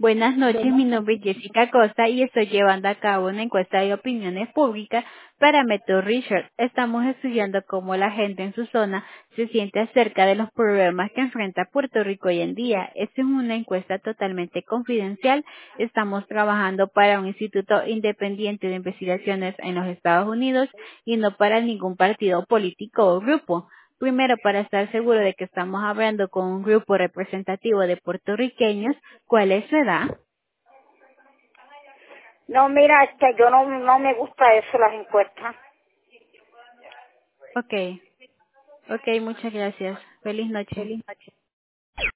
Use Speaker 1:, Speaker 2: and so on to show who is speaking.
Speaker 1: Buenas noches,
Speaker 2: Bueno,
Speaker 1: mi nombre es Jessica Costa y estoy llevando a cabo una encuesta de opiniones públicas para Metro Research. Estamos estudiando cómo la gente en su zona se siente acerca de los problemas que enfrenta Puerto Rico hoy en día. Esta es una encuesta totalmente confidencial. Estamos trabajando para un instituto independiente de investigaciones en los Estados Unidos y no para ningún partido político o grupo. Primero, para estar seguro de que estamos hablando con un grupo representativo de puertorriqueños, ¿cuál es su edad?
Speaker 2: no, mira, yo no me gusta eso, las encuestas.
Speaker 1: Ok, ok, muchas gracias. Feliz noche.
Speaker 2: Feliz noche.